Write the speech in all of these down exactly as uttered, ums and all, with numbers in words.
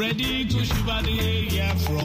ready to shiver the air from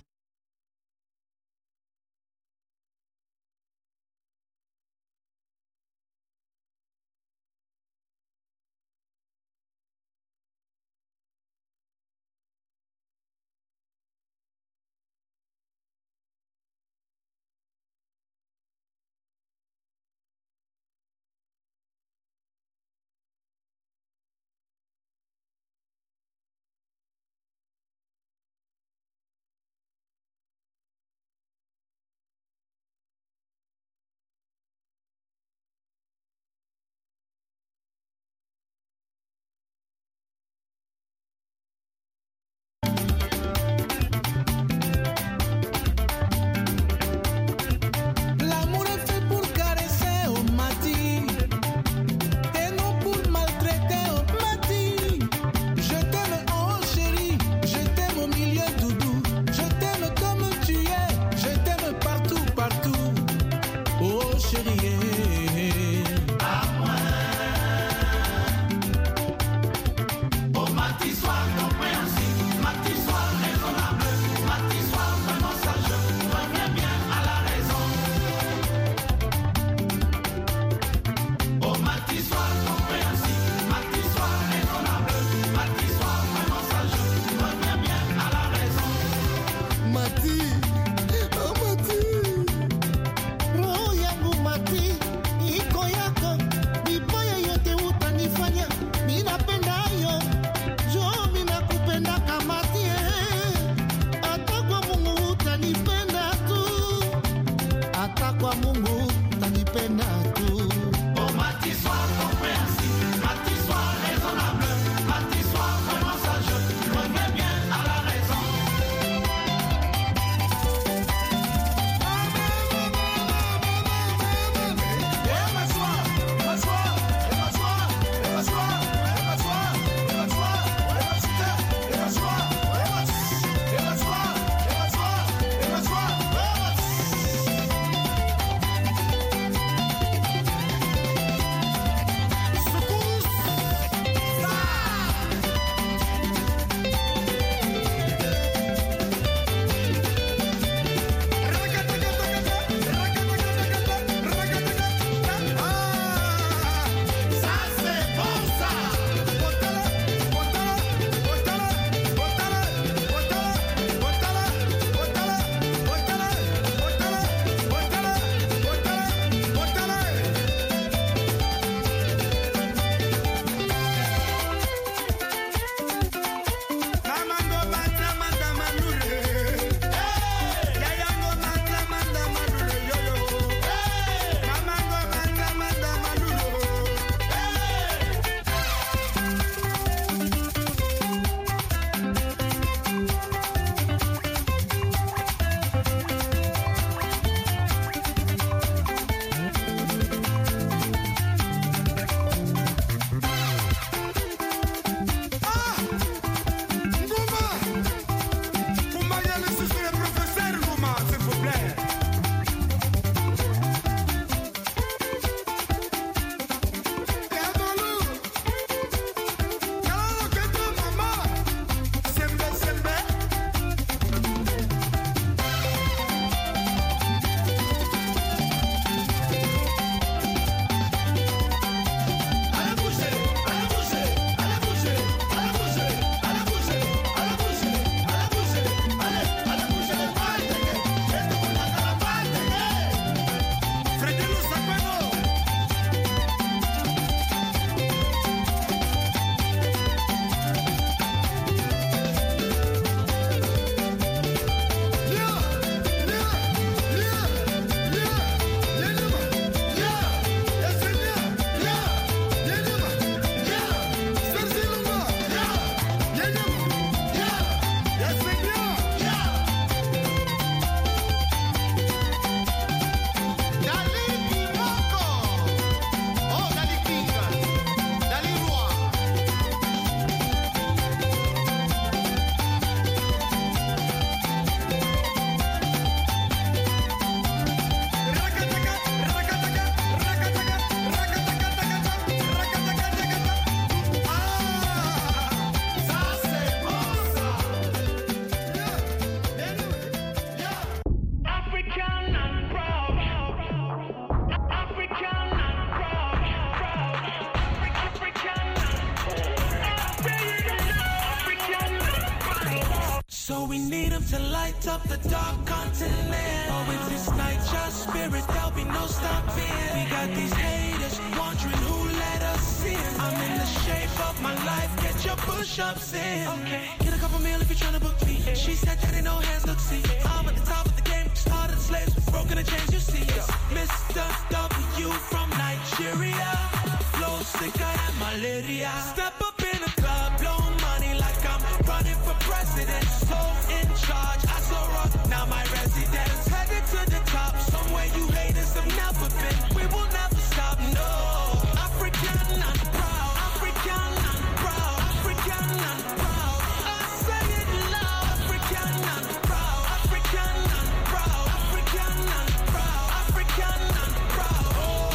So we need them to light up the dark continent. Oh, if this night your spirit, there'll be no stopping. We got these haters wondering who let us in. I'm in the shape of my life, get your push-ups in. Okay, get a couple meal if you're trying to book me. She said that ain't no hands, look, see. I'm at the top of the game, started the slaves, broken the chains, you see. It's Mister W from Nigeria. Flow sicker than malaria. Step up in the club, blow money like I'm running for president. So in charge, I so rock, now my residence. Headed to the top, somewhere you haters have never been. We will never stop, no. African and proud, African and proud, African and proud. I say it loud, African and proud, African and proud, African and proud, African and proud.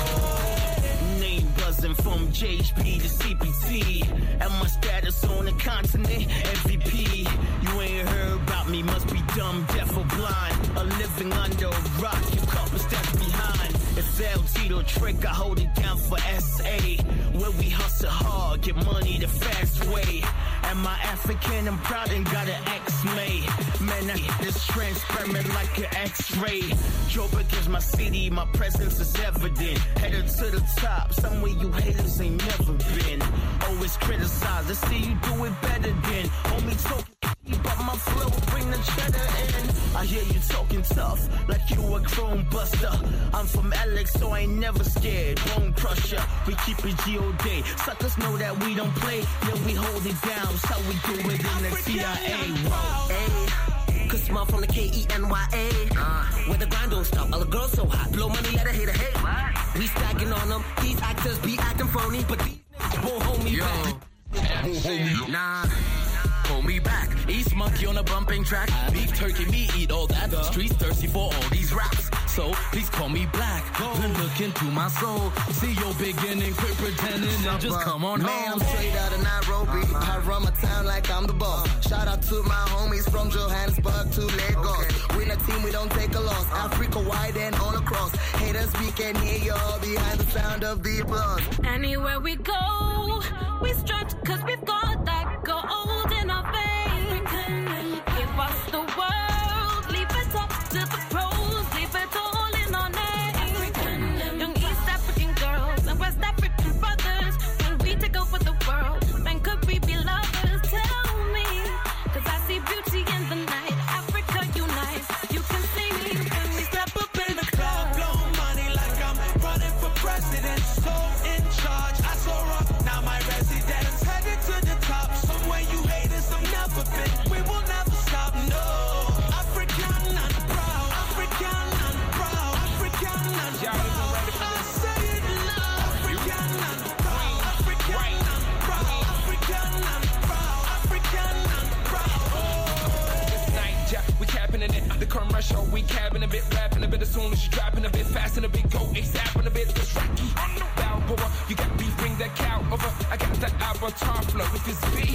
Oh. Name buzzing from J H P to C P T, and my status on the continent, M V P. You ain't heard about me, must be dumb, deaf or blind. A living under a rock, you couple steps behind. It's El Tito trick, I hold it down for S A. Where we hustle hard, get money the fast way. Am I African? I'm proud and got an X-May. Man, I this transparent like an X-ray. Joburg is my city, my presence is evident. Headed to the top, somewhere you haters ain't never been. Always criticize, let's see you do it better than. Homie talking, but my flow bring the cheddar in. I hear you talking tough, like you a chrome buster. I'm from Alex, so I ain't never scared. Bone crusher, we keep it G O D. Suckers know that we don't play, yeah, we hold it down. So we do it in the C I A. Whoa, Cause small from the K E N Y A. Uh, where the grind don't stop, all the girls so hot. Blow money, let a hater hate. What? We stacking on them, these actors be acting phony, but these niggas won't hold me Yo. back. Won't hold me. Nah. Hold me back. East monkey on a bumping track. Beef turkey, me eat all that. The streets thirsty for all these raps. So please call me black. Then look into my soul. See your beginning, quit pretending and just come on Man, home. I'm straight out of Nairobi. I run my town like I'm the boss. Shout out to my homies from Johannesburg to Lagos. We're a team, we don't take a loss. Africa wide and all across. Haters, we can hear y'all behind the sound of the applause. Anywhere we go, we strut cause we've got that gold in our veins. Give us the world, leave it up to the pros, leave it all in our name. Young East African girls and West African brothers, when we take over the world, then could we be lovers? Tell me, cause I see beauty in the night. Africa unites, you can see me when we step up in the club. Blow money like I'm running for president. So in charge, I so rock, now my residence. Headed to the top, somewhere you haters have never been. We will never stop, no. African and proud, African and proud, African and proud. I say it loud, African and proud, African and proud, African and proud, African and proud. This night, yeah, we capping in it. The commercial, we capping a bit, rapping a bit. As soon as you dropping a bit, fast and a bit, go ASAP and a bit. It's Rocky on the Balboa. You got beef, bring that cow over. I got that avatar flow with this beef.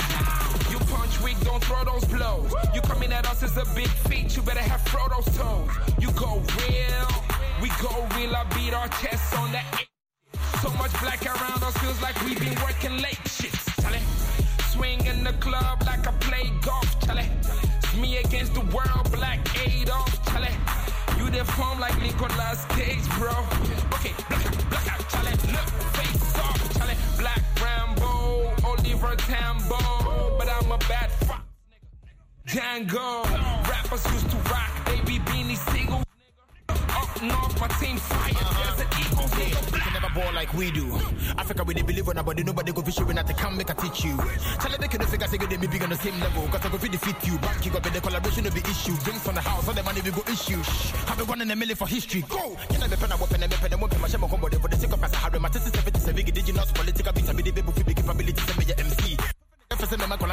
You punch weak, don't throw those blows. You coming at us as a big feat, you better have Frodo's toes. You go real, we go real. I beat our chests on that. So much black around us feels like we've been working late. Shit, Charlie. Swing in the club like I play golf, Charlie. It's me against the world, black Adolf, Charlie. You deform like Nicolas Cage, bro. Okay, black out, black out, Charlie. Look, face off, Charlie. Black Rambo, Oliver Tambo. But I'm a bad fuck, Django. Rappers used to rock, baby beanie single. Up north, my team fire. There's an eagle, nigga. They can never ball like we do. Africa, we they believe on nobody, nobody go fish you when I can make a teach you. Tell them they couldn't figure say they may be on the same level. Cause I go feed defeat you. Back you got the collaboration of the issue. Drinks from the house, all the money we go issue. Shh. Have been one in a million for history. Go! You know, the pen I weapon and weapon and weapon. My shame combo for the sake of us. I have my sister seventy-seven. Did you not political beats? I be the baby with capability to be your M C. Step up in the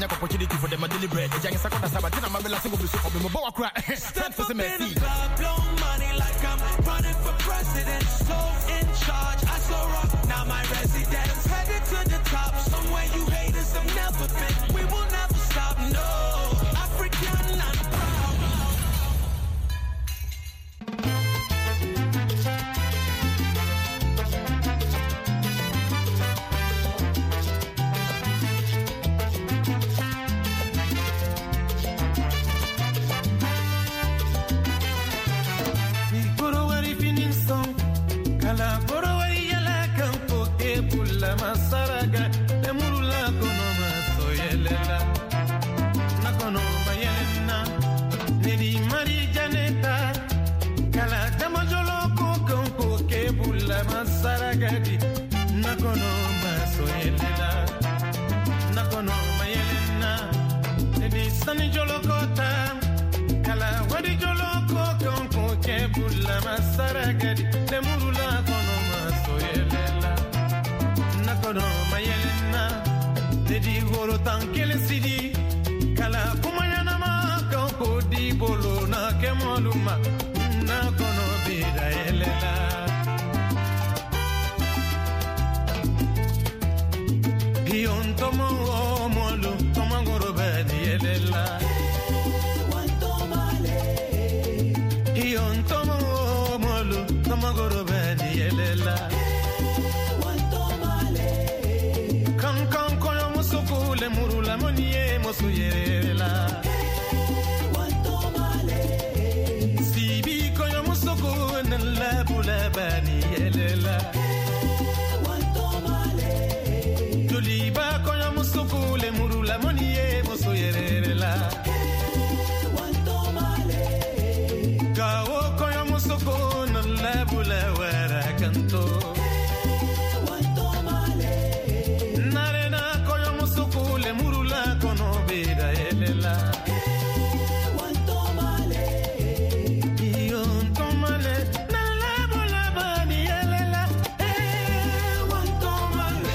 club, blow money like I'm running for president. So in charge, I so rock, now my residence. Headed to the top, somewhere you haters have never been. We will never stop, no. African and proud. saragadi nakono masoyelela nakono mayelena edi sani jolokota kala wadi joloko konko kebula masaragadi demurula kono masoyelela nakono mayelena edi woro tankele sidi kala kumayana ma konko di bolo na kemoluma nakono bida yelela Gion tomo molu tomo gorobani yelela wanto male Gion tomo molu tomo gorobani yelela wanto male kan kan koyo musuku le murula moniye musu yelela wanto male sibi koyo musuku nalla bulabani yelela Liba koyo musuku le murula moniye muso yerela wanto male Gawo koyo musuku no labula wara kanto wanto male Narena koyo musuku le murula kono beda yelela wanto male Iyo to male na labula bani yelela eh wanto male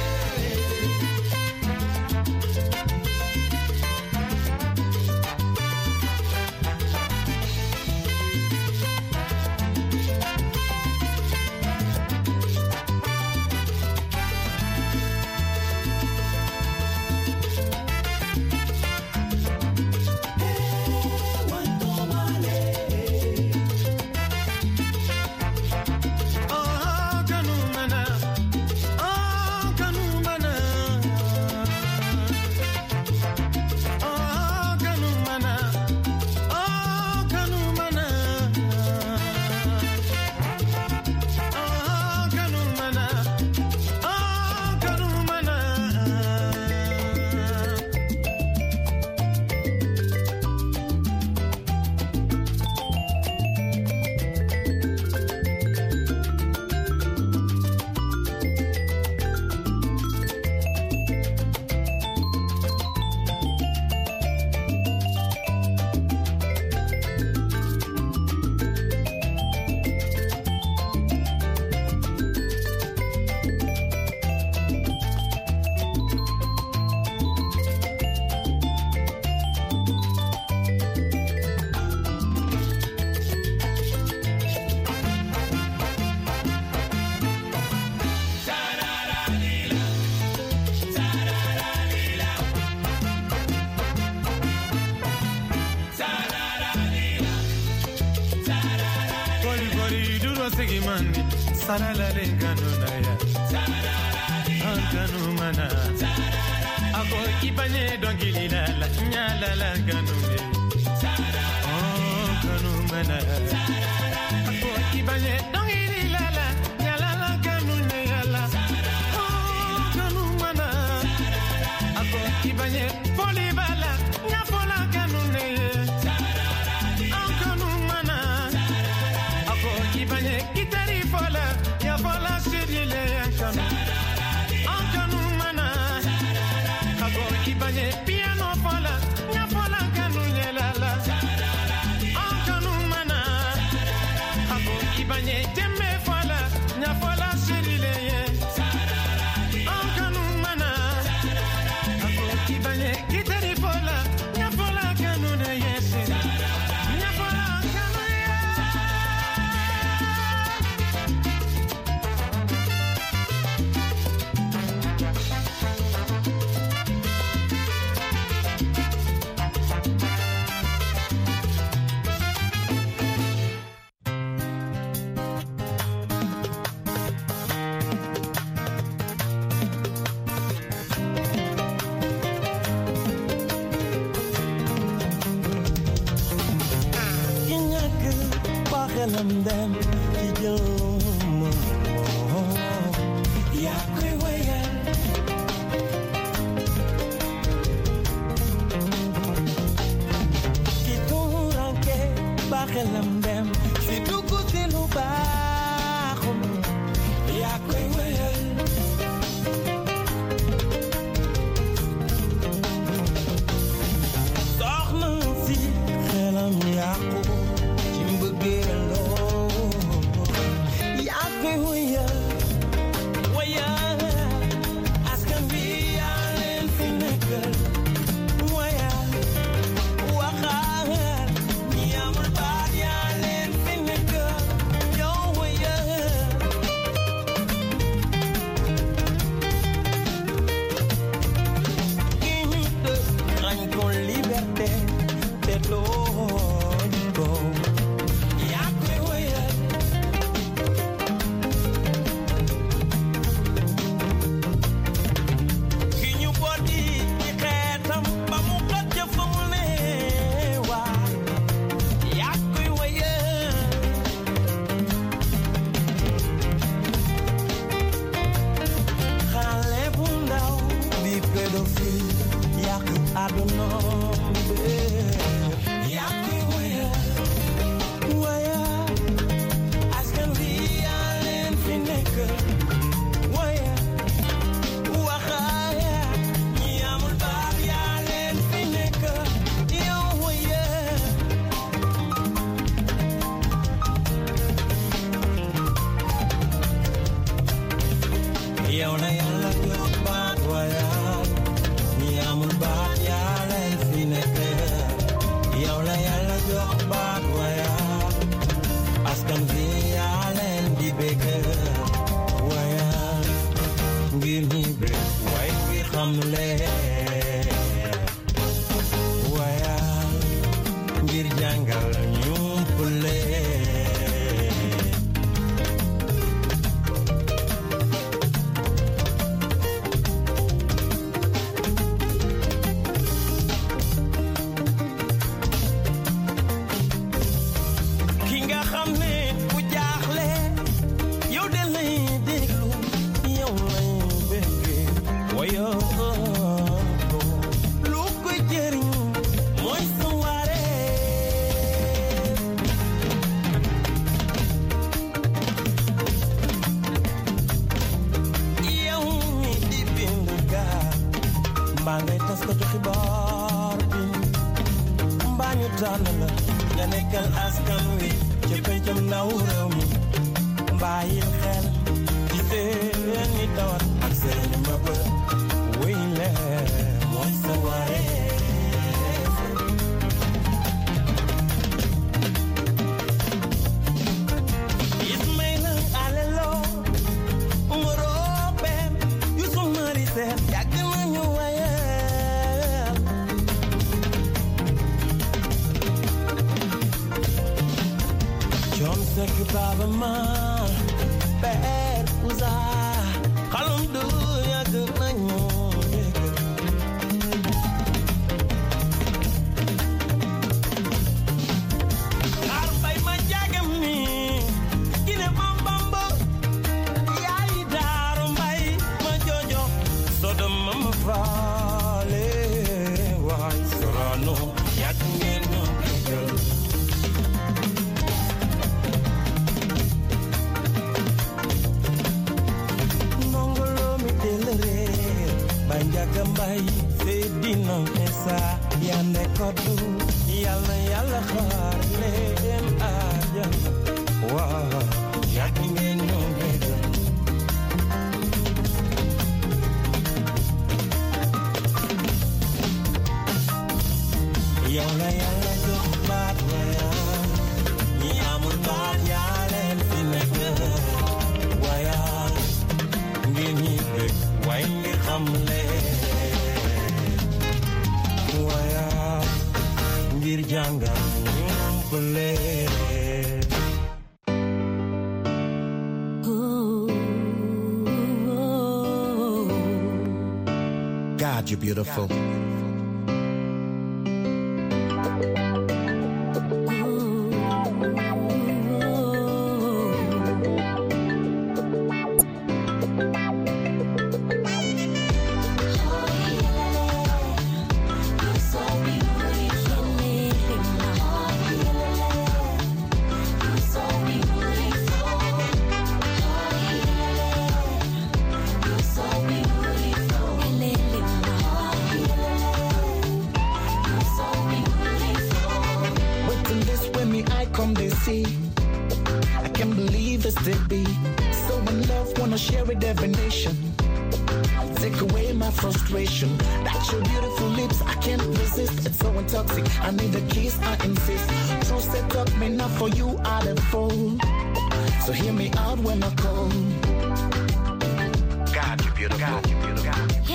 Sarala lengano na ya Ankanu mana Ako ipanye dongili la la Nyala la nganu me Ankanu mana Ako ipanye dongili la la Nyala la nganu me yala Ankanu mana Ako ipanye foli bala Nyafola nganu me Ankanu mana Ako ipanye kitari fola Ya fola sidile yankanu Ankanu mana Ako ibanye piano fola Ya fola kanu nyelala Ankanu mana Ako ibanye jemme fola Ya fola sidile ye Ankanu mana Ako ibanye kitari fola Ya fola kanu ne yesi Ya fola kanu ye Them them you ya kwewe Kituranke bakelam dem si duku tilu ba ya kwewe God, you're beautiful. That's your beautiful lips, I can't resist. It's so intoxic, I need a kiss, I insist. True set up me not for you, I the fool. So hear me out when I call. God, you're beautiful. God, you're beautiful.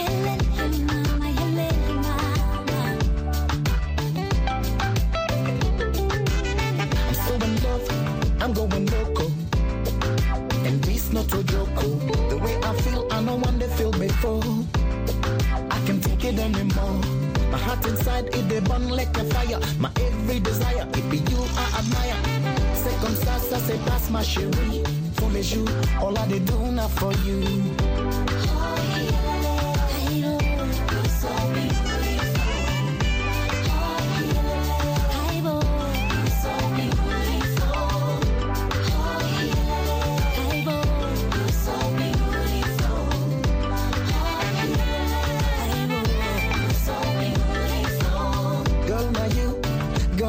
I'm so in love, I'm going loco. And this not a joke. The way I feel, I know one they feel before. Can't take it anymore. My heart inside it they burn like a fire. My every desire it be you I admire. C'est comme ça, ça se passe ma chérie. Tous les jours, all I do now for you.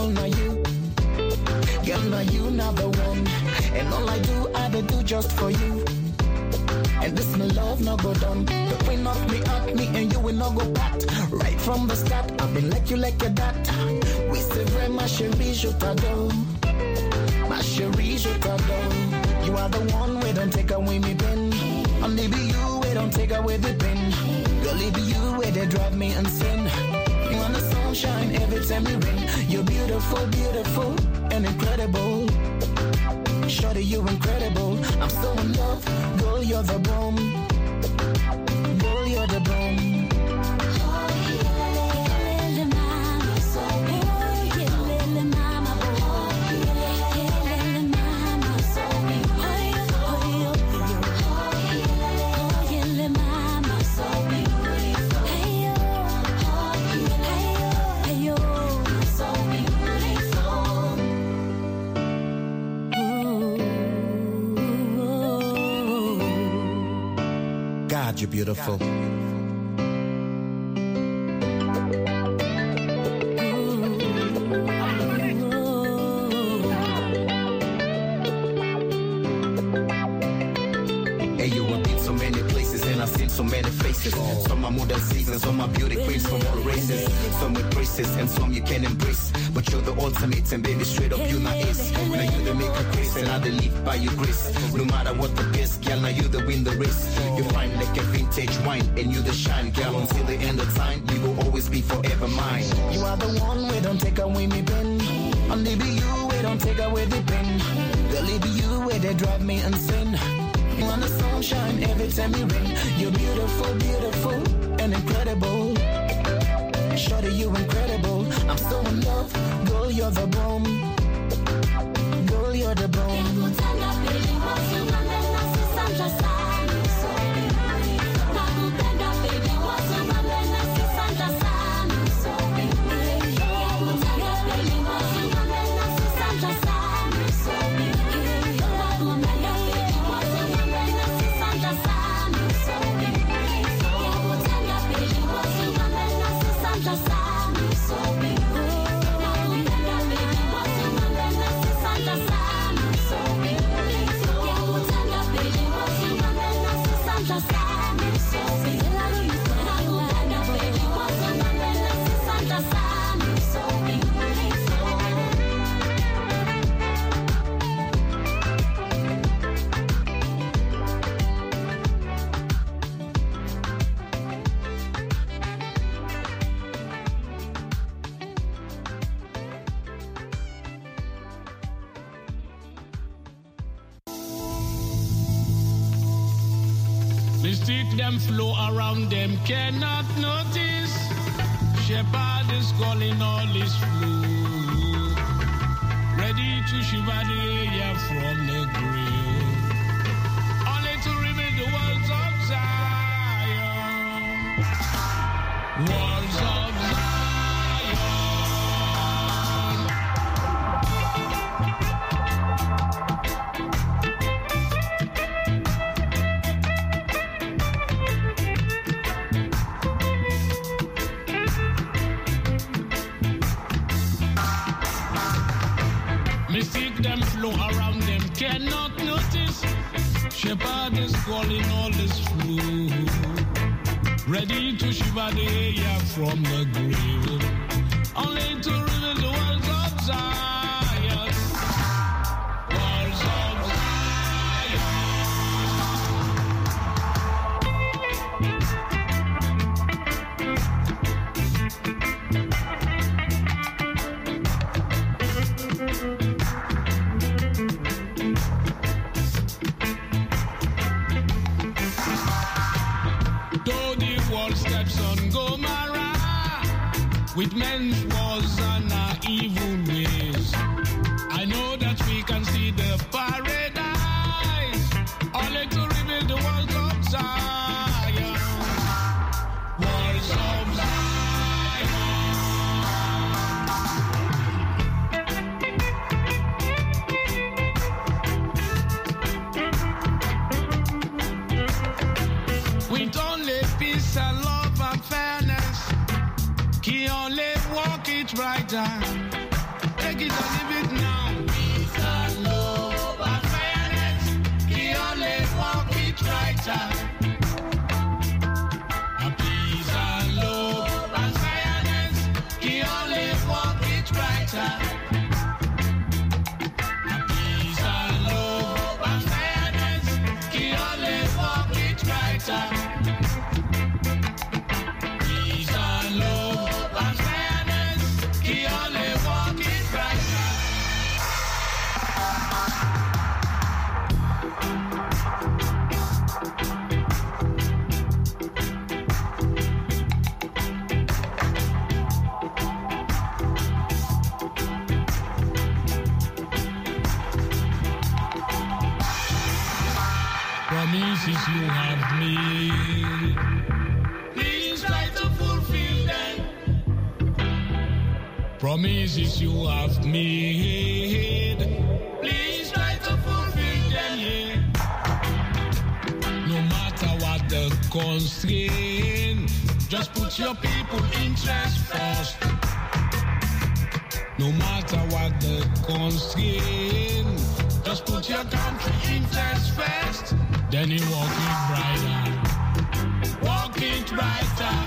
girl, now you. Girl, now you not the one. And all I do, I do just for you. And this my love no go down. The queen of me up, me and you will not go back. Right from the start, I've been like you like your dad. We say very ma chérie, je t'adore. Ma chérie, je t'adore. You are the one, we don't take away me pen. Only be you, we don't take away the pen. Girl, it be you, where they drive me insane. You want the sunshine every time you rain. You're beautiful, beautiful, and incredible. Shorty, you incredible. I'm so in love. Girl, you're the bomb. Girl, you're the bomb. God, you're beautiful. So many faces, some are modern seasons, some are beauty queens from all races, some with braces and some you can embrace. But you're the ultimate and baby, straight up you not ace. Now you the make a grace and I the live by your grace. No matter what the best, girl, now you the win the race. You fine like a vintage wine and you the shine, girl. Until the end of time, you will always be forever mine. You are the one, we don't take away me pen. Only be you, we don't take away the pen. Girl, it be you, where they drive me insane. You want the sunshine every time you rain. You're beautiful, beautiful, and incredible. Shorty, you incredible. I'm so in love. Girl, you're the bomb. Girl, you're the bomb. Mystic them flow around them cannot notice. Shepherd is calling all his flow, ready to shiver the air from the grave, only to reveal the walls of Zion. Walls of Zion. Around them cannot notice. Shepherd is calling all his flow, ready to shiver the air from the grave, only to reveal the walls of Zion. Walls of with men's wars and our evil ways, I know that we can see the paradise, only to reveal the walls of Zion. Walls of Zion. With only peace and love and fairness, he only walk it right down. take it or leave it now. Peace and love and fairness, he only walk it right. Peace and love and fairness, he only walk it right. Peace and love and fairness, he only walk it right. Peace and love and fairness, he only walk it right. Promises you have made, please try to fulfill them. Promises you have made, please try to fulfill them, yeah. No matter what the constraint, just put your people interest first. No matter what the constraint, just put your country interest first. Then you walk it brighter, walk it brighter.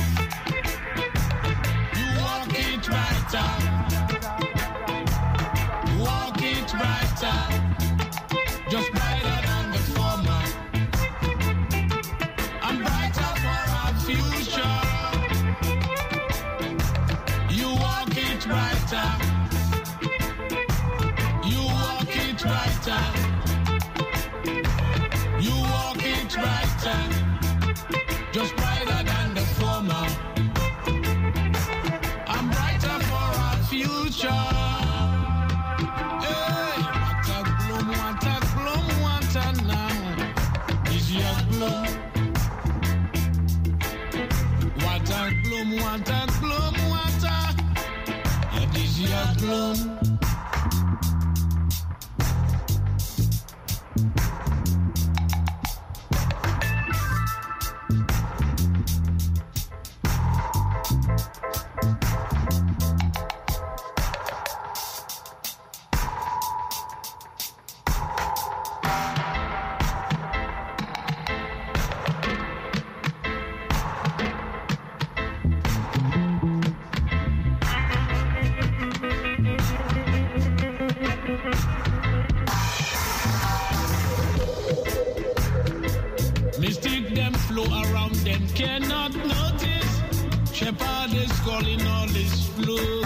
You walk it brighter, walk it brighter. Just brighter than the former, and brighter for our future. You walk it brighter, you walk it brighter. You walk it brighter, just brighter than the former, and brighter for our future. Hey, what a gloom, what a gloom, what a now is your gloom. What a gloom, what a gloom, what a, it is your gloom. Mystic them flow around them cannot notice. Shepherd is calling all his flow.